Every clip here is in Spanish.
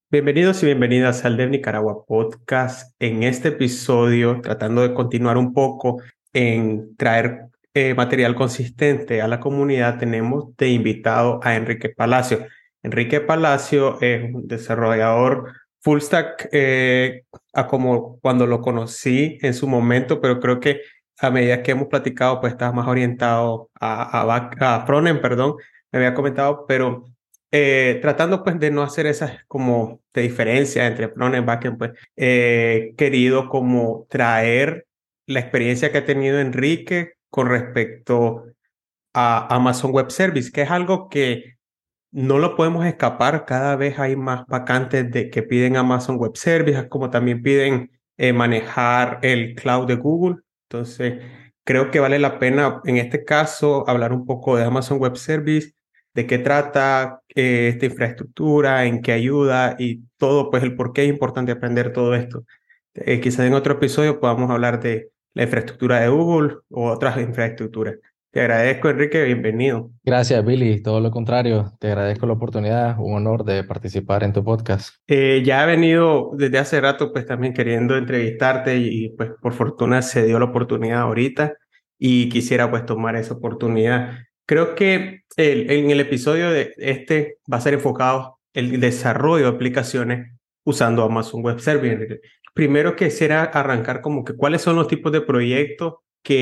Bienvenidos y bienvenidas al Dev Nicaragua Podcast. En este episodio, tratando de continuar un poco en traer material consistente a la comunidad, tenemos de invitado a Enrique Palacio. Enrique Palacio es un desarrollador full stack, a como cuando lo conocí en su momento, pero creo que a medida que hemos platicado, pues está más orientado a frontend, perdón, me había comentado, pero tratando pues de no hacer esas como de diferencia entre front y backend, pues querido como traer la experiencia que ha tenido Enrique con respecto a Amazon Web Service, que es algo que no lo podemos escapar. Cada vez hay más vacantes de que piden Amazon Web Service, como también piden manejar el cloud de Google. Entonces, creo que vale la pena en este caso hablar un poco de Amazon Web Service, de qué trata esta infraestructura, en qué ayuda y todo, pues el por qué es importante aprender todo esto. Quizás en otro episodio podamos hablar de la infraestructura de Google o otras infraestructuras. Te agradezco, Enrique, bienvenido. Gracias, Billy. Todo lo contrario, te agradezco la oportunidad, un honor de participar en tu podcast. Ya he venido desde hace rato pues también queriendo entrevistarte pues por fortuna se dio la oportunidad ahorita y quisiera pues tomar esa oportunidad. Creo que en el episodio de este va a ser enfocado el desarrollo de aplicaciones usando Amazon Web Service. Primero quisiera arrancar como que cuáles son los tipos de proyectos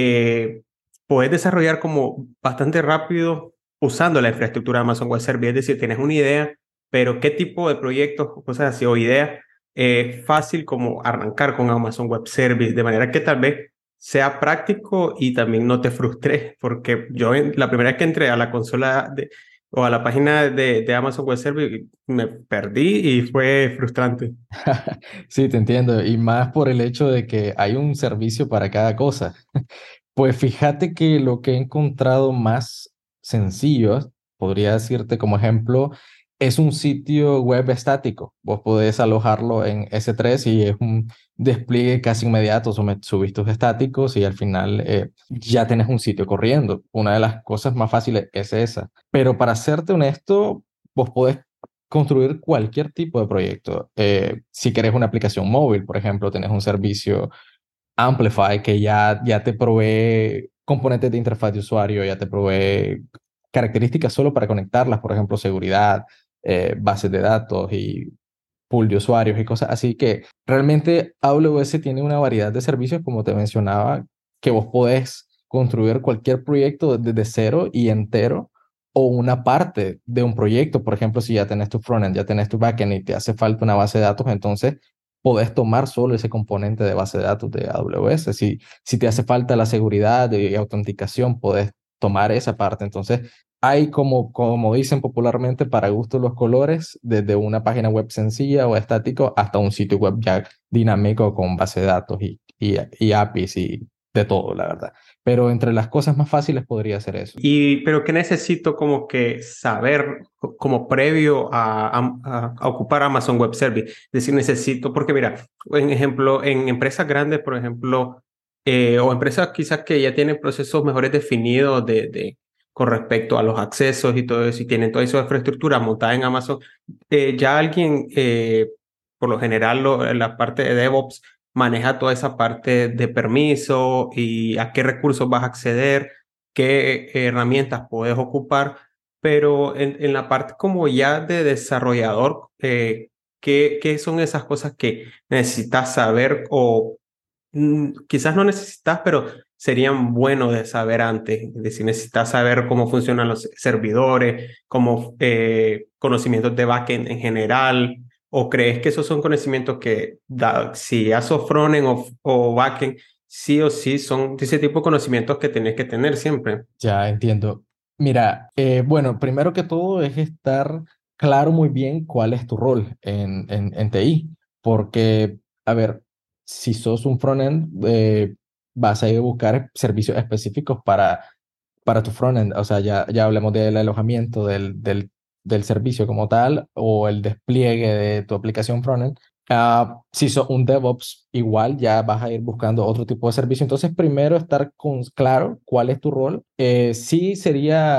que puedes desarrollar como bastante rápido usando la infraestructura de Amazon Web Service. Es decir, tienes una idea, pero qué tipo de proyectos, cosas así o ideas es fácil como arrancar con Amazon Web Service, de manera que tal vez sea práctico y también no te frustres, porque yo la primera vez que entré a la consola o a la página de Amazon Web Service me perdí y fue frustrante. Sí, te entiendo, y más por el hecho de que hay un servicio para cada cosa. Pues fíjate que lo que he encontrado más sencillo, podría decirte como ejemplo, es un sitio web estático. Vos podés alojarlo en S3 y es un despliegue casi inmediato. Subís tus estáticos y al final ya tenés un sitio corriendo. Una de las cosas más fáciles es esa. Pero para serte honesto, vos podés construir cualquier tipo de proyecto. Si querés una aplicación móvil, por ejemplo, tenés un servicio Amplify, que ya te provee componentes de interfaz de usuario, ya te provee características solo para conectarlas, por ejemplo, seguridad, bases de datos y pool de usuarios y cosas así, que realmente AWS tiene una variedad de servicios, como te mencionaba, que vos podés construir cualquier proyecto desde cero y entero o una parte de un proyecto. Por ejemplo, si ya tenés tu frontend, ya tenés tu backend y te hace falta una base de datos, entonces podés tomar solo ese componente de base de datos de AWS. Si te hace falta la seguridad y autenticación, podés tomar esa parte. Entonces, hay como dicen popularmente, para gusto los colores, desde una página web sencilla o estático hasta un sitio web ya dinámico con base de datos y APIs y de todo, la verdad. Pero entre las cosas más fáciles podría ser eso. Pero ¿qué necesito como que saber como previo a ocupar Amazon Web Service? Es decir, necesito, porque mira, en ejemplo, en empresas grandes, por ejemplo, o empresas quizás que ya tienen procesos mejores definidos con respecto a los accesos y todo eso, y tienen toda esa infraestructura montada en Amazon, ya alguien, por lo general, la parte de DevOps maneja toda esa parte de permiso y a qué recursos vas a acceder, qué herramientas puedes ocupar, pero en la parte como ya de desarrollador, ¿qué son esas cosas que necesitas saber o quizás no necesitas, pero serían buenos de saber antes? Es decir, necesitas saber cómo funcionan los servidores, como conocimientos de backend en general, o crees que esos son conocimientos que si ya sos frontend o backend, sí o sí son de ese tipo de conocimientos que tenés que tener siempre. Ya entiendo. Mira, bueno, primero que todo es estar claro muy bien cuál es tu rol en TI, porque, a ver, si sos un frontend, vas a ir a buscar servicios específicos para tu frontend. O sea, ya hablemos del alojamiento del servicio como tal o el despliegue de tu aplicación frontend. Si sos un DevOps, igual ya vas a ir buscando otro tipo de servicio. Entonces, primero estar claro cuál es tu rol. Sí sería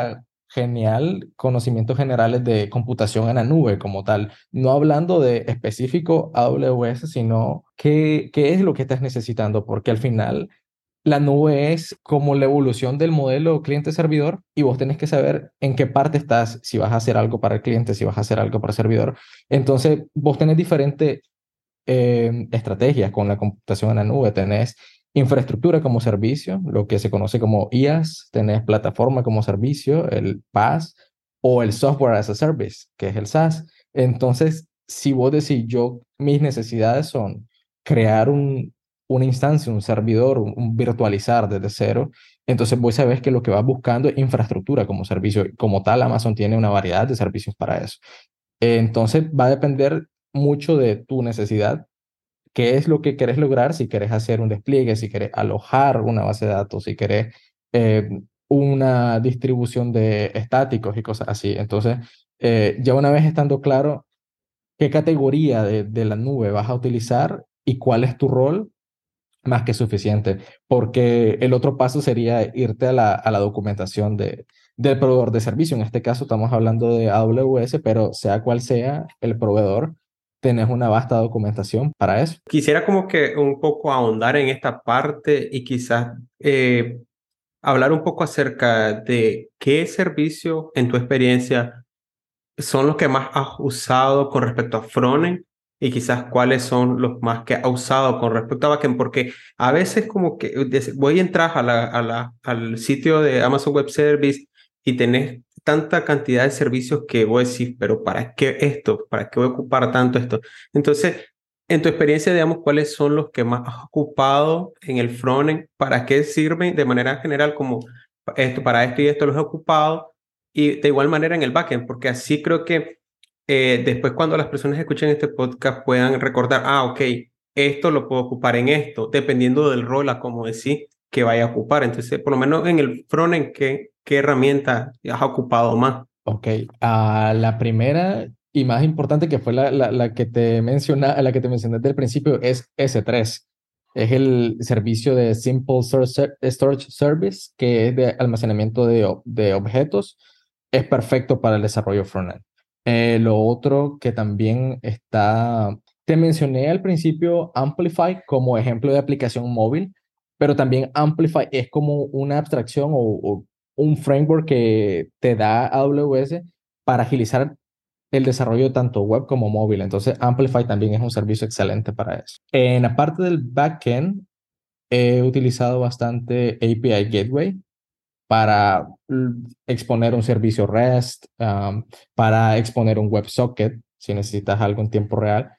genial conocimientos generales de computación en la nube como tal, no hablando de específico AWS, sino qué es lo que estás necesitando, porque al final la nube es como la evolución del modelo cliente-servidor y vos tenés que saber en qué parte estás, si vas a hacer algo para el cliente, si vas a hacer algo para el servidor. Entonces, vos tenés diferentes estrategias con la computación en la nube. Tenés infraestructura como servicio, lo que se conoce como IaaS, tenés plataforma como servicio, el PaaS, o el Software as a Service, que es el SaaS. Entonces, si vos decís, yo, mis necesidades son crear una instancia, un servidor, un virtualizar desde cero, entonces vos sabés que lo que vas buscando es infraestructura como servicio. Como tal, Amazon tiene una variedad de servicios para eso. Entonces va a depender mucho de tu necesidad, qué es lo que querés lograr, si querés hacer un despliegue, si querés alojar una base de datos, si querés eh, una distribución de estáticos y cosas así. Entonces, ya una vez estando claro qué categoría de la nube vas a utilizar y cuál es tu rol, más que suficiente, porque el otro paso sería irte a la documentación del proveedor de servicio. En este caso estamos hablando de AWS, pero sea cual sea el proveedor, tenés una vasta documentación para eso. Quisiera como que un poco ahondar en esta parte y quizás hablar un poco acerca de qué servicios en tu experiencia son los que más has usado con respecto a frontend y quizás cuáles son los más que has usado con respecto a backend, porque a veces como que voy a entrar al sitio de Amazon Web Service y tenés tanta cantidad de servicios que voy a decir, pero ¿para qué esto? ¿Para qué voy a ocupar tanto esto? Entonces, en tu experiencia, digamos, ¿cuáles son los que más has ocupado en el frontend? ¿Para qué sirven de manera general como esto, para esto y esto los he ocupado? Y de igual manera en el backend, porque así creo que después cuando las personas escuchen este podcast puedan recordar, ah, ok, esto lo puedo ocupar en esto, dependiendo del rol, a como decir, que vaya a ocupar. Entonces, por lo menos en el frontend, ¿qué herramienta has ocupado más? Ok, la primera y más importante que fue la que te la que te mencioné desde el principio es S3. Es el servicio de Simple Storage Service, que es de almacenamiento de objetos. Es perfecto para el desarrollo frontend. Lo otro que también está, te mencioné al principio Amplify como ejemplo de aplicación móvil, pero también Amplify es como una abstracción o un framework que te da AWS para agilizar el desarrollo tanto web como móvil. Entonces, Amplify también es un servicio excelente para eso. En la parte del backend, he utilizado bastante API Gateway para exponer un servicio REST, para exponer un WebSocket si necesitas algo en tiempo real.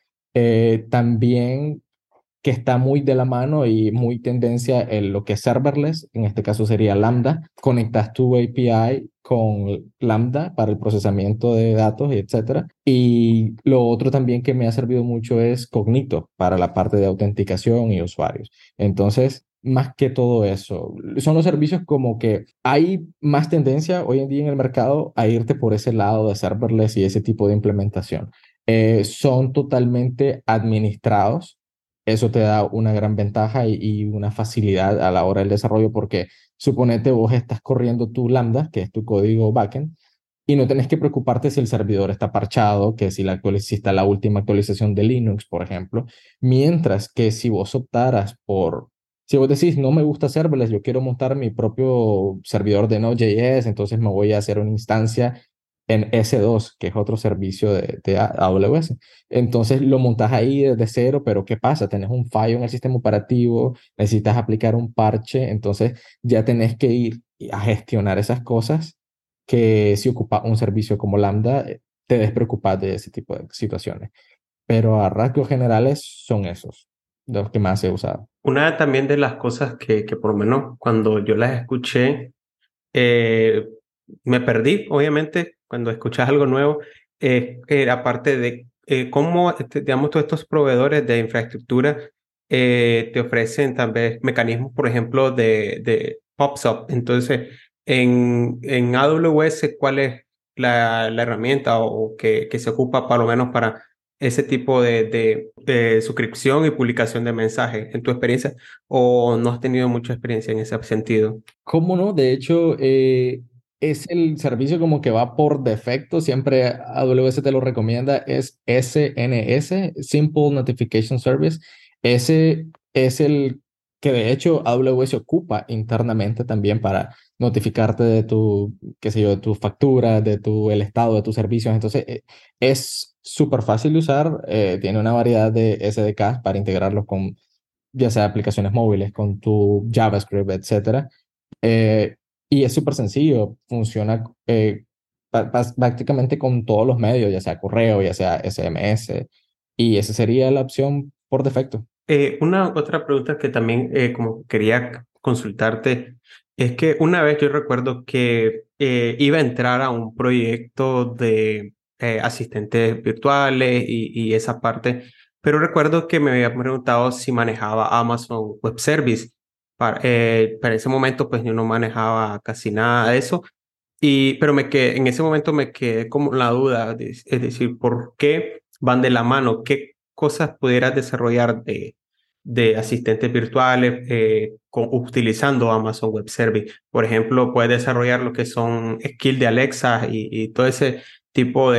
También que está muy de la mano y muy tendencia en lo que es serverless, en este caso sería Lambda. Conectas tu API con Lambda para el procesamiento de datos y etcétera. Y lo otro también que me ha servido mucho es Cognito para la parte de autenticación y usuarios. Entonces, más que todo eso, son los servicios como que hay más tendencia hoy en día en el mercado a irte por ese lado de serverless y ese tipo de implementación. Son totalmente administrados, eso te da una gran ventaja y una facilidad a la hora del desarrollo porque suponete vos estás corriendo tu Lambda, que es tu código backend, y no tenés que preocuparte si el servidor está parchado, que si está la última actualización de Linux, por ejemplo. Mientras que si vos optaras si vos decís, no me gusta serverless, yo quiero montar mi propio servidor de Node.js, entonces me voy a hacer una instancia en S2, que es otro servicio de AWS. Entonces lo montas ahí desde cero, pero ¿qué pasa? Tenés un fallo en el sistema operativo, necesitas aplicar un parche, entonces ya tenés que ir a gestionar esas cosas que si ocupa un servicio como Lambda, te despreocupas de ese tipo de situaciones. Pero a rasgos generales son esos, los que más he usado. Una también de las cosas que por lo menos cuando yo las escuché, eh, me perdí, obviamente, cuando escuchas algo nuevo, aparte de cómo, digamos, todos estos proveedores de infraestructura te ofrecen también mecanismos, por ejemplo, de PubSub. Entonces, en AWS, ¿cuál es la herramienta o que se ocupa, por lo menos, para ese tipo de suscripción y publicación de mensajes, en tu experiencia, o no has tenido mucha experiencia en ese sentido? ¿Cómo no? De hecho, es el servicio como que va por defecto, siempre AWS te lo recomienda, es SNS, Simple Notification Service. Ese es el que de hecho AWS ocupa internamente también para notificarte de tu, qué sé yo, de tu factura, el estado de tus servicios. Entonces, es súper fácil de usar, tiene una variedad de SDKs para integrarlos con ya sea aplicaciones móviles, con tu JavaScript, etcétera. Eh, y es súper sencillo, funciona prácticamente con todos los medios, ya sea correo, ya sea SMS, y esa sería la opción por defecto. Una otra pregunta que también como quería consultarte es que una vez yo recuerdo que iba a entrar a un proyecto de asistentes virtuales y esa parte, pero recuerdo que me había preguntado si manejaba Amazon Web Service. Para ese momento pues yo no manejaba casi nada de eso, pero en ese momento me quedé como la duda, es decir, ¿por qué van de la mano? ¿Qué cosas pudieras desarrollar de asistentes virtuales utilizando Amazon Web Service? Por ejemplo, puedes desarrollar lo que son skills de Alexa y todo ese tipo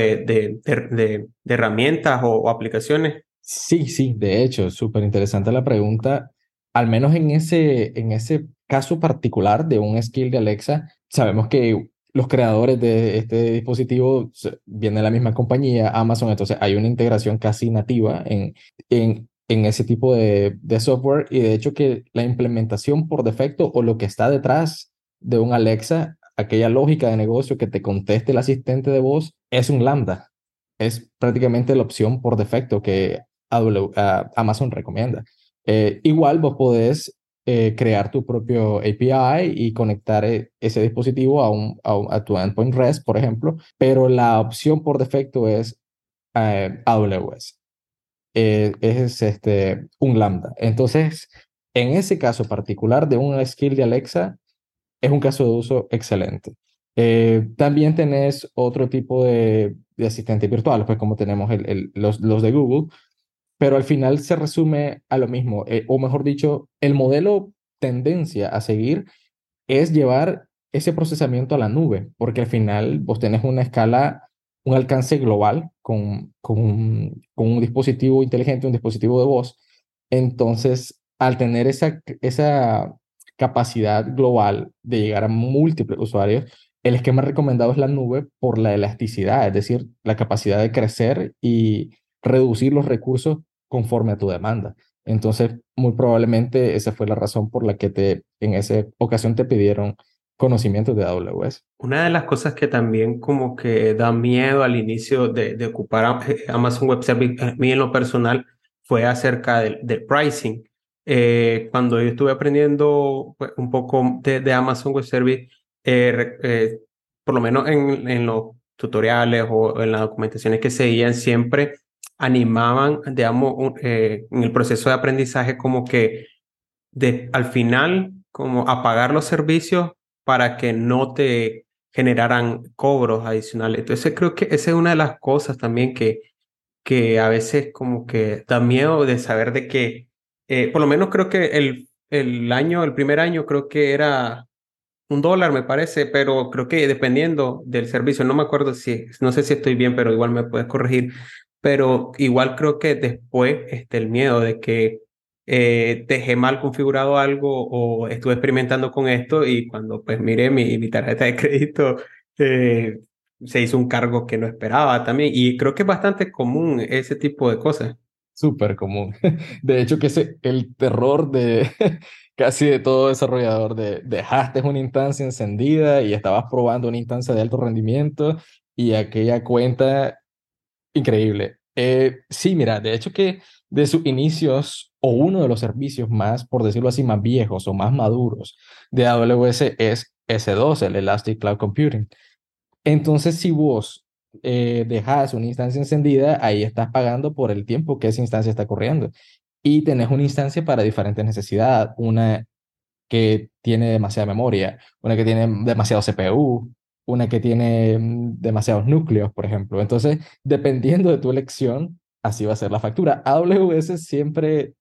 de herramientas o aplicaciones. Sí, sí, de hecho, súper interesante la pregunta. Al menos en ese caso particular de un skill de Alexa, sabemos que los creadores de este dispositivo vienen de la misma compañía, Amazon, entonces hay una integración casi nativa en ese tipo de software y de hecho que la implementación por defecto o lo que está detrás de un Alexa, aquella lógica de negocio que te conteste el asistente de voz, es un Lambda. Es prácticamente la opción por defecto que Amazon recomienda. Igual vos podés crear tu propio API y conectar ese dispositivo a tu endpoint REST, por ejemplo, pero la opción por defecto es AWS. Es un Lambda. Entonces, en ese caso particular de un skill de Alexa, es un caso de uso excelente. También tenés otro tipo de asistentes virtuales, pues como tenemos los de Google, pero al final se resume a lo mismo, o mejor dicho, el modelo tendencia a seguir es llevar ese procesamiento a la nube, porque al final vos tenés una escala, un alcance global con un dispositivo inteligente, un dispositivo de voz. Entonces, al tener esa capacidad global de llegar a múltiples usuarios, el esquema recomendado es la nube por la elasticidad, es decir, la capacidad de crecer y reducir los recursos conforme a tu demanda. Entonces, muy probablemente esa fue la razón por la que en esa ocasión te pidieron conocimientos de AWS. Una de las cosas que también como que da miedo al inicio de ocupar Amazon Web Service, a mí en lo personal, fue acerca del pricing. Cuando yo estuve aprendiendo pues, un poco de Amazon Web Service, por lo menos en los tutoriales o en las documentaciones que seguían, siempre animaban, digamos, en el proceso de aprendizaje como que al final, como apagar los servicios para que no te generaran cobros adicionales. Entonces creo que esa es una de las cosas también que a veces como que da miedo de saber de que, por lo menos creo que el primer año creo que era $1, me parece, pero creo que dependiendo del servicio, no me acuerdo no sé si estoy bien, pero igual me puedes corregir, pero igual creo que después el miedo de que dejé mal configurado algo o estuve experimentando con esto y cuando pues miré mi tarjeta de crédito eh, se hizo un cargo que no esperaba también y creo que es bastante común ese tipo de cosas. Súper común. De hecho, que es el terror de casi de todo desarrollador, dejaste una instancia encendida y estabas probando una instancia de alto rendimiento y aquella cuenta increíble. Sí, mira, de hecho que de sus inicios o uno de los servicios más, por decirlo así, más viejos o más maduros de AWS es S2, el Elastic Cloud Computing. Entonces, si vos dejas una instancia encendida, ahí estás pagando por el tiempo que esa instancia está corriendo. Y tenés una instancia para diferentes necesidades, una que tiene demasiada memoria, una que tiene demasiado CPU, una que tiene demasiados núcleos, por ejemplo. Entonces, dependiendo de tu elección, así va a ser la factura. AWS siempre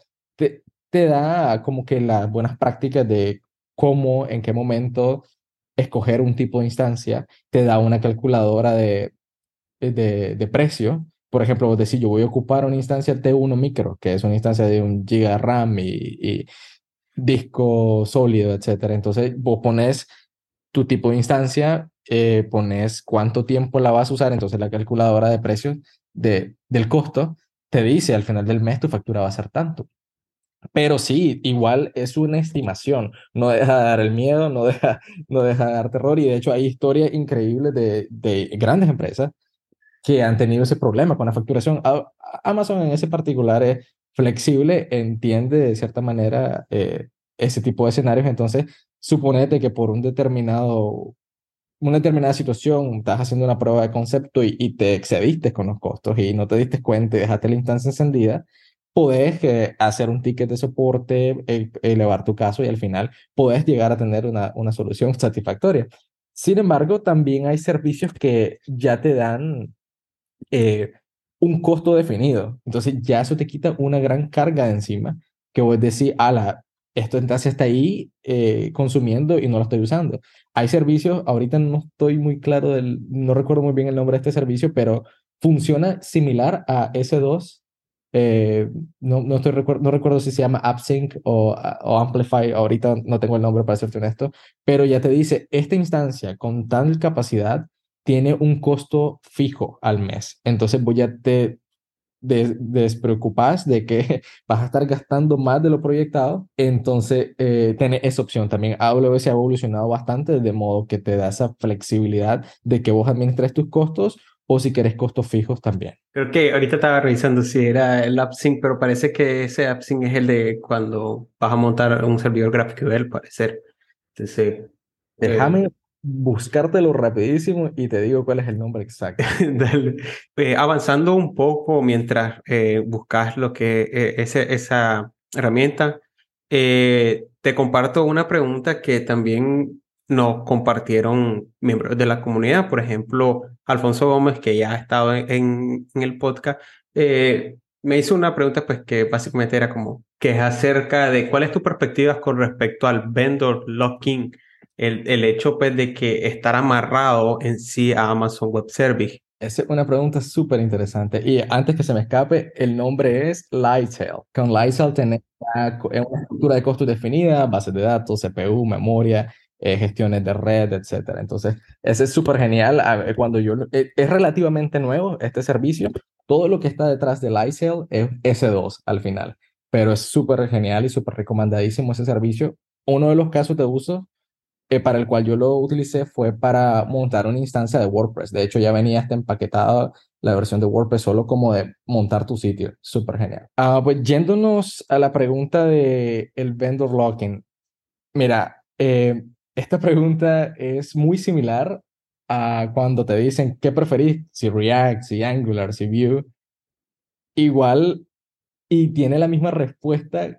te da como que las buenas prácticas de cómo, en qué momento escoger un tipo de instancia, te da una calculadora de precio. Por ejemplo, vos decís, yo voy a ocupar una instancia T1 micro, que es una instancia de 1 GB de RAM y disco sólido, etcétera. Entonces, vos pones tu tipo de instancia, pones cuánto tiempo la vas a usar, entonces la calculadora de precios del costo te dice al final del mes tu factura va a ser tanto. Pero sí, igual es una estimación, no deja de dar el miedo, no deja de dar terror y de hecho hay historias increíbles de grandes empresas que han tenido ese problema con la facturación. Amazon en ese particular es flexible, entiende de cierta manera ese tipo de escenarios, entonces suponete que por una determinada situación estás haciendo una prueba de concepto y te excediste con los costos y no te diste cuenta y dejaste la instancia encendida, podés hacer un ticket de soporte, elevar tu caso y al final podés llegar a tener una solución satisfactoria. Sin embargo, también hay servicios que ya te dan eh, un costo definido. Entonces ya eso te quita una gran carga de encima que vos decís, ala, esto entonces está ahí consumiendo y no lo estoy usando. Hay servicios, ahorita no estoy muy claro no recuerdo muy bien el nombre de este servicio, pero funciona similar a S2. No recuerdo si se llama AppSync o Amplify, ahorita no tengo el nombre para serte honesto, pero ya te dice, esta instancia con tal capacidad tiene un costo fijo al mes. Entonces vos ya te despreocupas de que vas a estar gastando más de lo proyectado. Entonces tenés esa opción también. AWS ha evolucionado bastante de modo que te da esa flexibilidad de que vos administres tus costos o si querés costos fijos también. Creo que ahorita estaba revisando si era el AppSync, pero parece que ese AppSync es el de cuando vas a montar un servidor GraphQL, al parecer. Entonces, Déjame buscártelo rapidísimo y te digo cuál es el nombre exacto. dale. Avanzando un poco mientras buscas lo que esa herramienta, te comparto una pregunta que también nos compartieron miembros de la comunidad. Por ejemplo, Alfonso Gómez, que ya ha estado en el podcast, me hizo una pregunta pues que básicamente era como que es acerca de cuál es tu perspectiva con respecto al vendor locking, el hecho pues de que estar amarrado en sí a Amazon Web Service. Esa es una pregunta súper interesante. Y antes que se me escape, el nombre es Lightsail. Con Lightsail tenés una estructura de costos definida, bases de datos, CPU, memoria, gestiones de red, etcétera. Entonces, ese es súper genial. Cuando es relativamente nuevo este servicio. Todo lo que está detrás de Lightsail es S2 al final. Pero es súper genial y súper recomendadísimo ese servicio. Uno de los casos de uso para el cual yo lo utilicé fue para montar una instancia de WordPress. De hecho, ya venía hasta empaquetada la versión de WordPress solo como de montar tu sitio. Súper genial. Pues yéndonos a la pregunta de el vendor locking. Mira, esta pregunta es muy similar a cuando te dicen qué preferís, si React, si Angular, si Vue. Igual y tiene la misma respuesta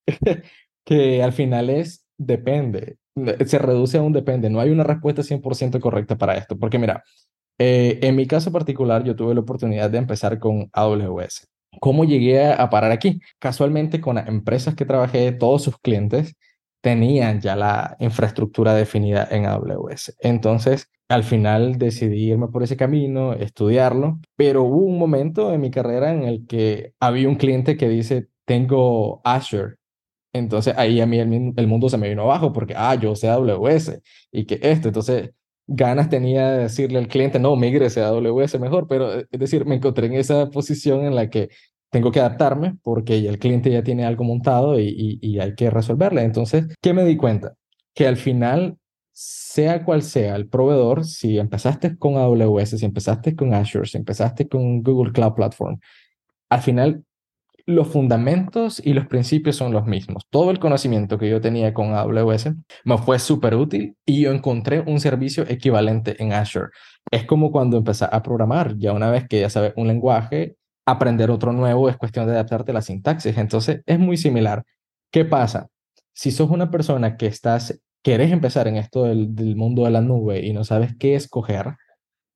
que al final es depende. Se reduce a un depende. No hay una respuesta 100% correcta para esto. Porque mira, en mi caso particular, yo tuve la oportunidad de empezar con AWS. ¿Cómo llegué a parar aquí? Casualmente, con las empresas que trabajé, todos sus clientes tenían ya la infraestructura definida en AWS. Entonces, al final decidí irme por ese camino, estudiarlo, pero hubo un momento en mi carrera en el que había un cliente que dice, tengo Azure. Entonces ahí a mí el mundo se me vino abajo porque, yo sé AWS y que esto, entonces ganas tenía de decirle al cliente, no, migrese a AWS mejor, pero es decir, me encontré en esa posición en la que tengo que adaptarme porque ya el cliente ya tiene algo montado y hay que resolverle. Entonces, ¿qué me di cuenta? Que al final, sea cual sea el proveedor, si empezaste con AWS, si empezaste con Azure, si empezaste con Google Cloud Platform, al final los fundamentos y los principios son los mismos. Todo el conocimiento que yo tenía con AWS me fue súper útil y yo encontré un servicio equivalente en Azure. Es como cuando empecé a programar, ya una vez que ya sabes un lenguaje, aprender otro nuevo es cuestión de adaptarte a la sintaxis. Entonces es muy similar. ¿Qué pasa? Si sos una persona querés empezar en esto del mundo de la nube y no sabes qué escoger,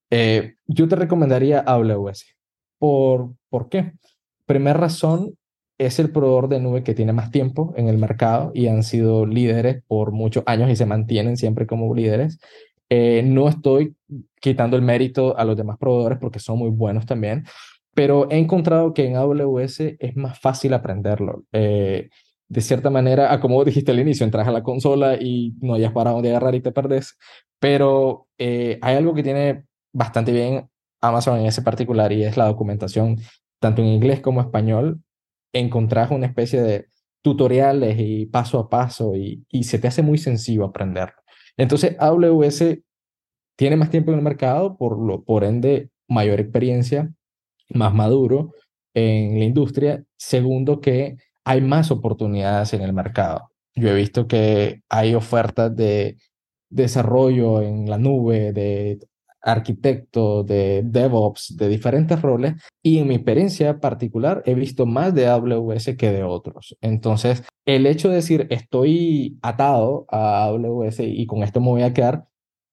yo te recomendaría AWS. ¿Por qué? Primera razón, es el proveedor de nube que tiene más tiempo en el mercado y han sido líderes por muchos años y se mantienen siempre como líderes. No estoy quitando el mérito a los demás proveedores porque son muy buenos también, pero he encontrado que en AWS es más fácil aprenderlo. De cierta manera, como dijiste al inicio, entras a la consola y no hayas para dónde agarrar y te perdés, pero hay algo que tiene bastante bien Amazon en ese particular y es la documentación, tanto en inglés como español. Encontrás una especie de tutoriales y paso a paso y se te hace muy sencillo aprenderlo. Entonces, AWS tiene más tiempo en el mercado, por ende, mayor experiencia, más maduro en la industria. Segundo, que hay más oportunidades en el mercado. Yo he visto que hay ofertas de desarrollo en la nube, de arquitecto, de DevOps, de diferentes roles, y en mi experiencia particular he visto más de AWS que de otros. Entonces, el hecho de decir estoy atado a AWS y con esto me voy a quedar,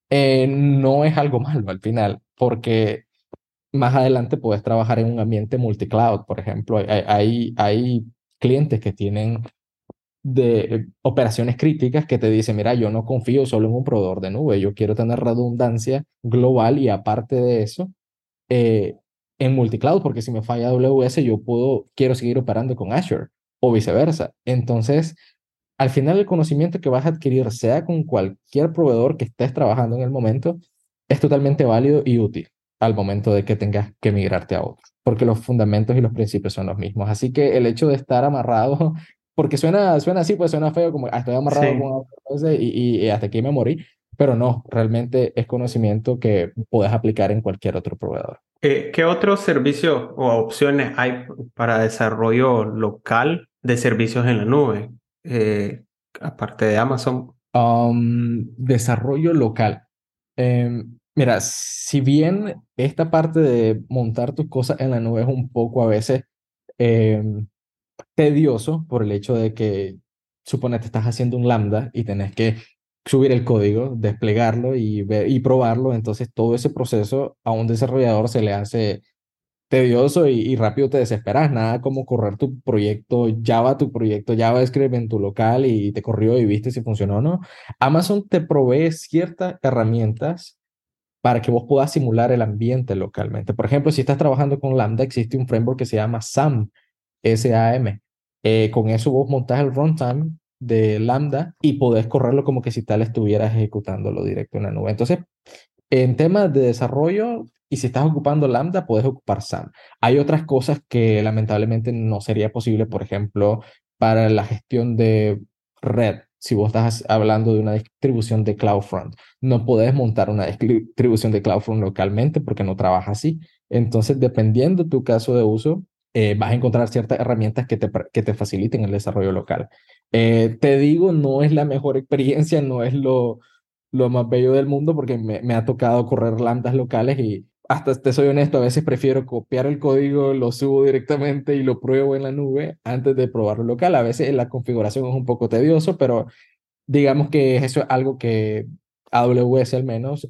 no es algo malo al final, porque más adelante puedes trabajar en un ambiente multicloud, por ejemplo. Hay clientes que tienen de operaciones críticas que te dicen, mira, yo no confío solo en un proveedor de nube, yo quiero tener redundancia global y aparte de eso, eh, en multicloud, porque si me falla AWS, quiero seguir operando con Azure o viceversa. Entonces, al final el conocimiento que vas a adquirir, sea con cualquier proveedor que estés trabajando en el momento, es totalmente válido y útil al momento de que tengas que migrarte a otro, porque los fundamentos y los principios son los mismos. Así que el hecho de estar amarrado, porque suena así, pues suena feo, como estoy amarrado con Sí. AWS y hasta aquí me morí, pero no, realmente es conocimiento que puedes aplicar en cualquier otro proveedor. ¿Qué otros servicios o opciones hay para desarrollo local de servicios en la nube? Aparte de Amazon. Desarrollo local. Mira, si bien esta parte de montar tus cosas en la nube es un poco a veces em, tedioso por el hecho de que, suponete, estás haciendo un lambda y tenés que subir el código, desplegarlo y probarlo, entonces todo ese proceso a un desarrollador se le hace tedioso y rápido te desesperas. Nada como correr tu proyecto JavaScript en tu local y te corrió y viste si funcionó o no. Amazon te provee ciertas herramientas para que vos puedas simular el ambiente localmente. Por ejemplo, si estás trabajando con Lambda, existe un framework que se llama SAM, SAM. Con eso vos montás el runtime de Lambda y podés correrlo como que si tal estuvieras ejecutándolo directo en la nube. Entonces, en temas de desarrollo, y si estás ocupando Lambda, puedes ocupar SAM. Hay otras cosas que lamentablemente no sería posible, por ejemplo, para la gestión de red. Si vos estás hablando de una distribución de CloudFront, no puedes montar una distribución de CloudFront localmente porque no trabaja así. Entonces, dependiendo de tu caso de uso, vas a encontrar ciertas herramientas que te faciliten el desarrollo local. Te digo, no es la mejor experiencia, no es lo más bello del mundo porque me ha tocado correr lambdas locales y hasta te soy honesto, a veces prefiero copiar el código, lo subo directamente y lo pruebo en la nube antes de probarlo local. A veces la configuración es un poco tedioso, pero digamos que eso es algo que AWS al menos,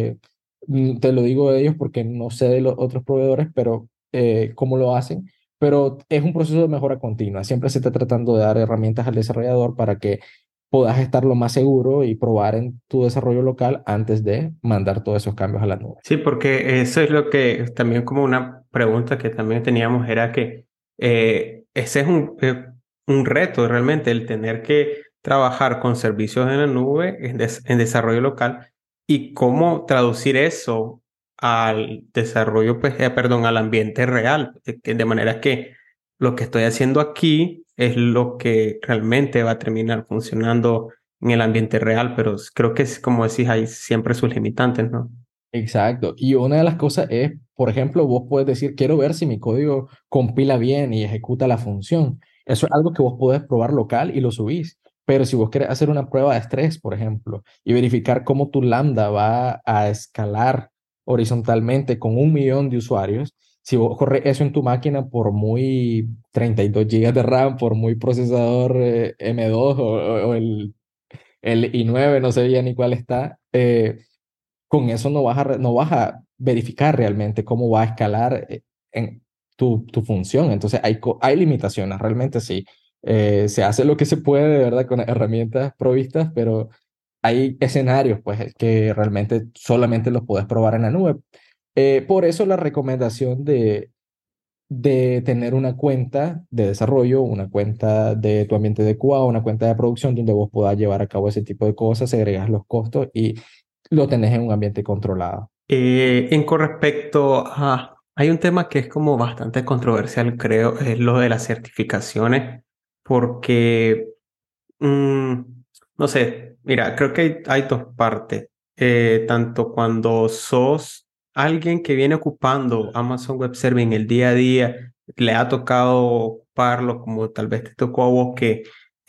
te lo digo de ellos porque no sé de los otros proveedores, pero cómo lo hacen, pero es un proceso de mejora continua. Siempre se está tratando de dar herramientas al desarrollador para que puedas estar lo más seguro y probar en tu desarrollo local antes de mandar todos esos cambios a la nube. Sí, porque eso es lo que también como una pregunta que también teníamos era que ese es un reto realmente, el tener que trabajar con servicios en la nube en desarrollo local y cómo traducir eso al desarrollo, pues, perdón, al ambiente real, de manera que lo que estoy haciendo aquí es lo que realmente va a terminar funcionando en el ambiente real, pero creo que es como decís, hay siempre sus limitantes, ¿no? Exacto. Y una de las cosas es, por ejemplo, vos puedes decir, quiero ver si mi código compila bien y ejecuta la función. Eso es algo que vos podés probar local y lo subís. Pero si vos querés hacer una prueba de estrés, por ejemplo, y verificar cómo tu lambda va a escalar horizontalmente con 1 millón de usuarios, si vos corres eso en tu máquina por muy 32 gigas de RAM, por muy procesador M2 o el i9, no sé ya ni cuál está, con eso no vas a verificar realmente cómo va a escalar tu función. Entonces hay limitaciones, realmente sí. Se hace lo que se puede, de verdad, con herramientas provistas, pero hay escenarios pues que realmente solamente los puedes probar en la nube. Por eso la recomendación de tener una cuenta de desarrollo, una cuenta de tu ambiente de QA, una cuenta de producción donde vos puedas llevar a cabo ese tipo de cosas, segregas los costos y lo tenés en un ambiente controlado. Con respecto a, hay un tema que es como bastante controversial, creo, es lo de las certificaciones, porque, mm, no sé, mira, creo que hay dos partes. Tanto cuando sos alguien que viene ocupando Amazon Web Service en el día a día, le ha tocado ocuparlo, como tal vez te tocó a vos que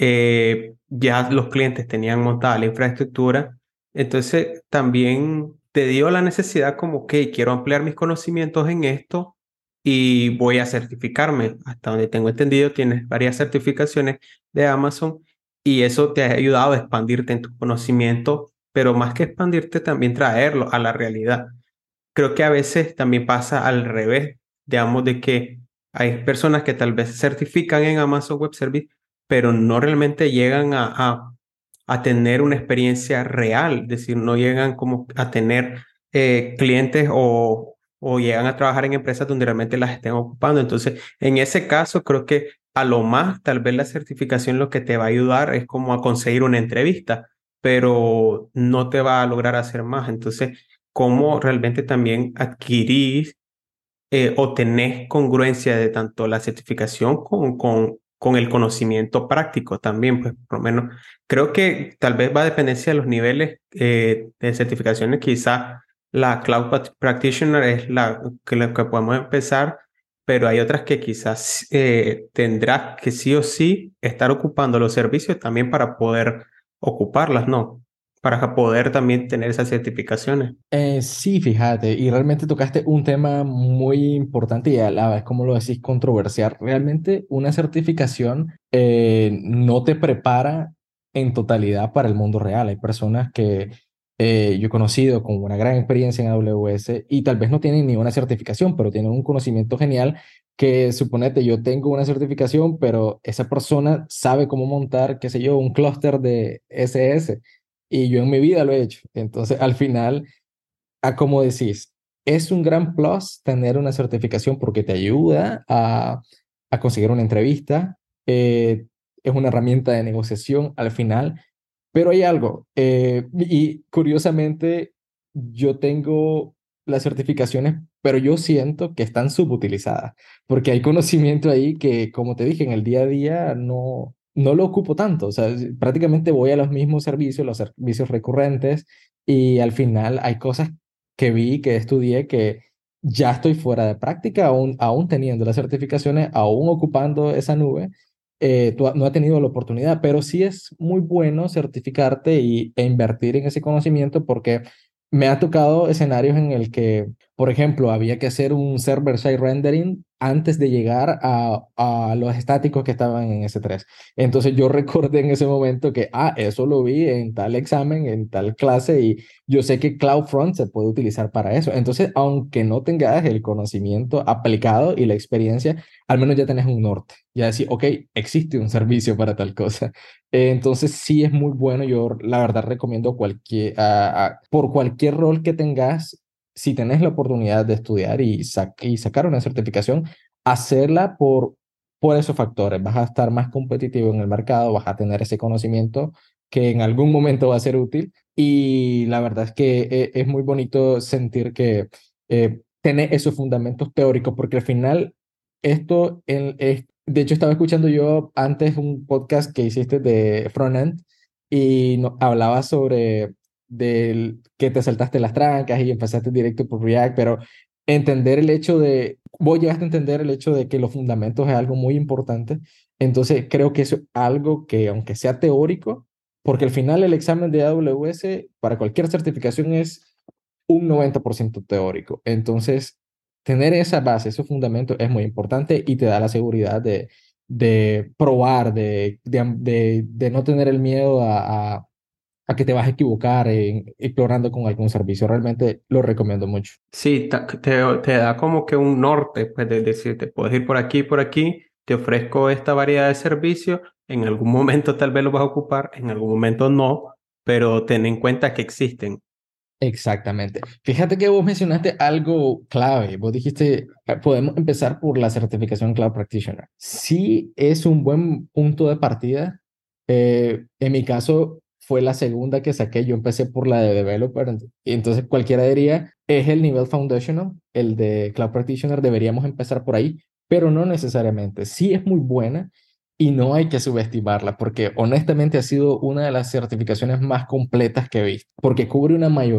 ya los clientes tenían montada la infraestructura, entonces también te dio la necesidad como que quiero ampliar mis conocimientos en esto y voy a certificarme. Hasta donde tengo entendido, tienes varias certificaciones de Amazon y eso te ha ayudado a expandirte en tu conocimiento, pero más que expandirte, también traerlo a la realidad. Creo que a veces también pasa al revés, digamos, de que hay personas que tal vez se certifican en Amazon Web Service, pero no realmente llegan a tener una experiencia real, es decir, no llegan como a tener clientes o llegan a trabajar en empresas donde realmente las estén ocupando. Entonces, en ese caso, creo que a lo más, tal vez la certificación lo que te va a ayudar es como a conseguir una entrevista, pero no te va a lograr hacer más. Entonces, cómo realmente también adquirís o tenés congruencia de tanto la certificación con el conocimiento práctico también, pues por lo menos creo que tal vez va a depender de los niveles de certificaciones, quizá la Practitioner es la que podemos empezar, pero hay otras que quizás tendrás que sí o sí estar ocupando los servicios también para poder ocuparlas, ¿no? Para poder también tener esas certificaciones. Sí, fíjate, y realmente tocaste un tema muy importante y a la vez, como lo decís, controversial. Realmente una certificación no te prepara en totalidad para el mundo real. Hay personas que yo he conocido con una gran experiencia en AWS y tal vez no tienen ni una certificación, pero tienen un conocimiento genial que suponete yo tengo una certificación, pero esa persona sabe cómo montar, qué sé yo, un clúster de SS y yo en mi vida lo he hecho. Entonces, al final como decís, es un gran plus tener una certificación porque te ayuda a conseguir una entrevista, es una herramienta de negociación al final, pero hay algo, y curiosamente yo tengo las certificaciones, pero yo siento que están subutilizadas, porque hay conocimiento ahí que, como te dije, en el día a día no lo ocupo tanto, o sea, prácticamente voy a los mismos servicios, los servicios recurrentes, y al final hay cosas que vi, que estudié, que ya estoy fuera de práctica, aún teniendo las certificaciones, aún ocupando esa nube, no he tenido la oportunidad, pero sí es muy bueno certificarte e invertir en ese conocimiento porque me ha tocado escenarios en el que, por ejemplo, había que hacer un server-side rendering antes de llegar a los estáticos que estaban en S3. Entonces yo recordé en ese momento que, eso lo vi en tal examen, en tal clase, y yo sé que CloudFront se puede utilizar para eso. Entonces, aunque no tengas el conocimiento aplicado y la experiencia, al menos ya tenés un norte. Ya decir, ok, existe un servicio para tal cosa. Entonces, sí es muy bueno. Yo, la verdad, recomiendo por cualquier rol que tengas, si tenés la oportunidad de estudiar y sacar una certificación, hacerla por esos factores. Vas a estar más competitivo en el mercado, vas a tener ese conocimiento que en algún momento va a ser útil y la verdad es que es muy bonito sentir que tiene esos fundamentos teóricos, porque al final de hecho estaba escuchando yo antes un podcast que hiciste de Frontend y hablaba sobre que te saltaste las trancas y empezaste directo por React, pero vos llegaste a entender el hecho de que los fundamentos es algo muy importante, entonces creo que eso es algo que aunque sea teórico, porque al final el examen de AWS para cualquier certificación es un 90% teórico. Entonces, tener esa base, esos fundamentos es muy importante y te da la seguridad de probar, de no tener el miedo a que te vas a equivocar explorando con algún servicio. Realmente lo recomiendo mucho. Sí, te da como que un norte, pues de decir, te puedes ir por aquí, te ofrezco esta variedad de servicios, en algún momento tal vez lo vas a ocupar, en algún momento no, pero ten en cuenta que existen. Exactamente. Fíjate que vos mencionaste algo clave. Vos dijiste, podemos empezar por la certificación Cloud Practitioner. Sí es un buen punto de partida. En mi caso fue la segunda que saqué. Yo empecé por la de Developer. Y entonces cualquiera diría, es el nivel foundational, el de Cloud Practitioner. Deberíamos empezar por ahí, pero no necesariamente. Sí es muy buena y no hay que subestimarla, porque honestamente ha sido una de las certificaciones más completas que he visto, porque cubre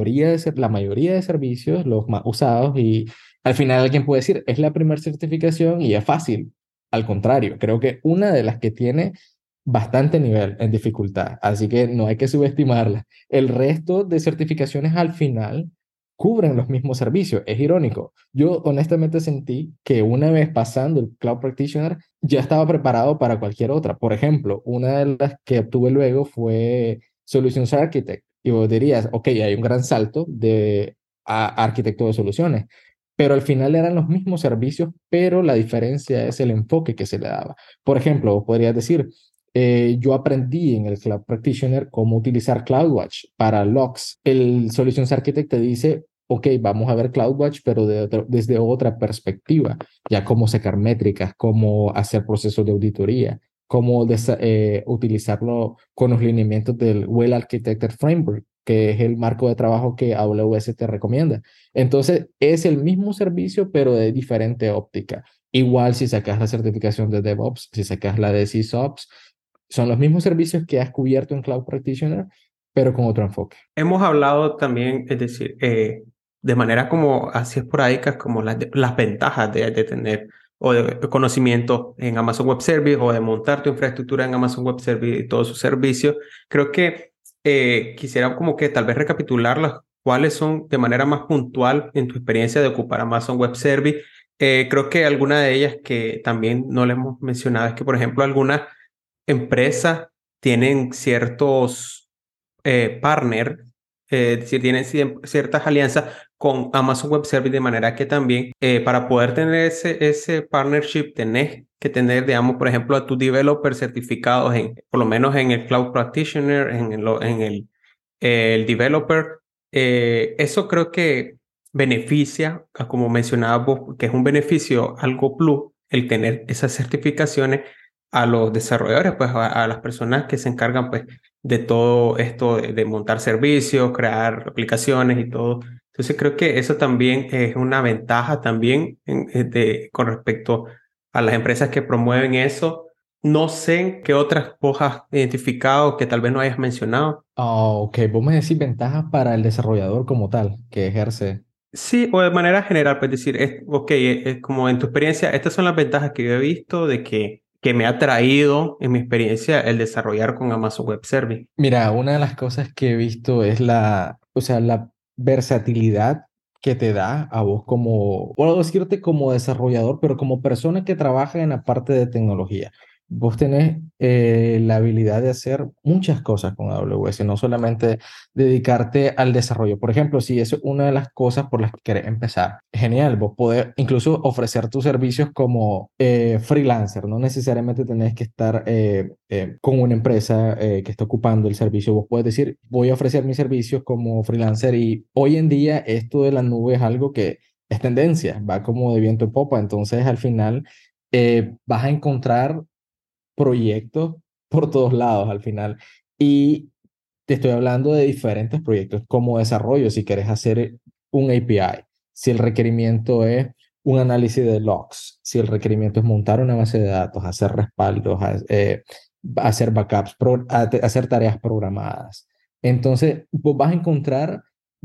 la mayoría de servicios, los más usados, y al final alguien puede decir, es la primera certificación y es fácil. Al contrario, creo que una de las que tiene bastante nivel en dificultad, así que no hay que subestimarla. El resto de certificaciones al final cubren los mismos servicios. Es irónico. Yo honestamente sentí que una vez pasando el Cloud Practitioner, ya estaba preparado para cualquier otra. Por ejemplo, una de las que obtuve luego fue Solutions Architect. Y vos dirías, ok, hay un gran salto de arquitecto de soluciones, pero al final eran los mismos servicios, pero la diferencia es el enfoque que se le daba. Por ejemplo, vos podrías decir, yo aprendí en el Cloud Practitioner cómo utilizar CloudWatch para logs. El Solutions Architect te dice, ok, vamos a ver CloudWatch, pero desde otra perspectiva, ya cómo sacar métricas, cómo hacer procesos de auditoría, cómo utilizarlo con los lineamientos del Well Architected Framework, que es el marco de trabajo que AWS te recomienda. Entonces, es el mismo servicio, pero de diferente óptica. Igual si sacas la certificación de DevOps, si sacas la de SysOps, son los mismos servicios que has cubierto en Cloud Practitioner, pero con otro enfoque. Hemos hablado también, es decir, de manera como así esporádicas, como las ventajas de tener o de conocimiento en Amazon Web Service o de montar tu infraestructura en Amazon Web Service y todos sus servicios. Creo que quisiera como que tal vez recapitularlas, cuáles son de manera más puntual en tu experiencia de ocupar Amazon Web Service. Creo que alguna de ellas que también no le hemos mencionado es que, por ejemplo, algunas empresas tienen ciertos partner, si tienen ciertas alianzas con Amazon Web Service, de manera que también para poder tener ese partnership tenés que tener, digamos, por ejemplo, a tus developers certificados por lo menos en el Cloud Practitioner, el developer. Eso creo que beneficia, como mencionabas vos, que es un beneficio algo plus el tener esas certificaciones a los desarrolladores, pues a las personas que se encargan, pues, de todo esto de montar servicios, crear aplicaciones y todo. Entonces creo que eso también es una ventaja también con respecto a las empresas que promueven eso. No sé qué otras vos has identificado que tal vez no hayas mencionado. Ah, ok, vos me decís ventajas para el desarrollador como tal, que ejerce. Sí, o de manera general, pues decir, ok, es como en tu experiencia, estas son las ventajas que yo he visto que me ha traído en mi experiencia el desarrollar con Amazon Web Service. Mira, una de las cosas que he visto es o sea, la versatilidad que te da a vos como, puedo decirte como desarrollador, pero como persona que trabaja en la parte de tecnología. Vos tenés la habilidad de hacer muchas cosas con AWS, no solamente dedicarte al desarrollo. Por ejemplo, si es una de las cosas por las que querés empezar, genial, vos podés incluso ofrecer tus servicios como freelancer, no necesariamente tenés que estar con una empresa que está ocupando el servicio. Vos puedes decir, voy a ofrecer mis servicios como freelancer y hoy en día esto de la nube es algo que es tendencia, va como de viento en popa, entonces al final vas a encontrar proyectos por todos lados al final. Y te estoy hablando de diferentes proyectos como desarrollo, si quieres hacer un API, si el requerimiento es un análisis de logs, si el requerimiento es montar una base de datos, hacer respaldos, hacer backups, hacer tareas programadas. Entonces, vos vas a encontrar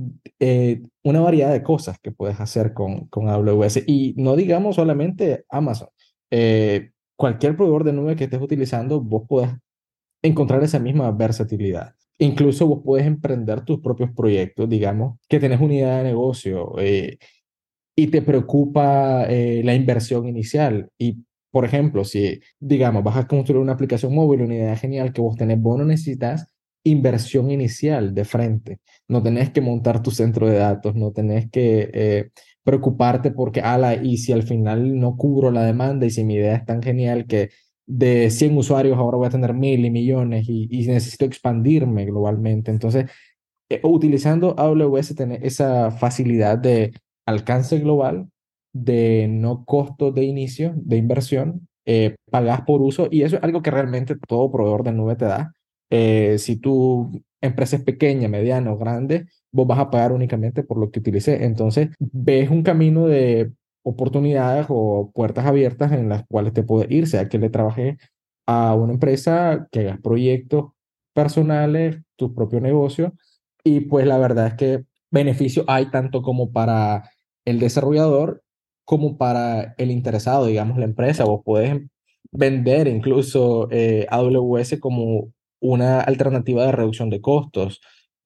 una variedad de cosas que puedes hacer con AWS y no digamos solamente Amazon. Cualquier proveedor de nube que estés utilizando, vos podés encontrar esa misma versatilidad. Incluso vos puedes emprender tus propios proyectos, digamos, que tenés una idea de negocio y te preocupa la inversión inicial. Y, por ejemplo, si, digamos, vas a construir una aplicación móvil, una idea genial que vos tenés, vos no necesitas inversión inicial de frente. No tenés que montar tu centro de datos, no tenés que preocuparte porque, ala, y si al final no cubro la demanda y si mi idea es tan genial que de 100 usuarios ahora voy a tener 1000 y millones y necesito expandirme globalmente. Entonces, utilizando AWS tenés esa facilidad de alcance global, de no costo de inicio, de inversión, pagás por uso y eso es algo que realmente todo proveedor de nube te da. Si tu empresa es pequeña, mediana o grande, vos vas a pagar únicamente por lo que utilices. Entonces, ves un camino de oportunidades o puertas abiertas en las cuales te puedes ir, sea que le trabajes a una empresa, que hagas proyectos personales, tu propio negocio y pues la verdad es que beneficio hay tanto como para el desarrollador como para el interesado, digamos, la empresa. Vos podés vender incluso AWS como una alternativa de reducción de costos,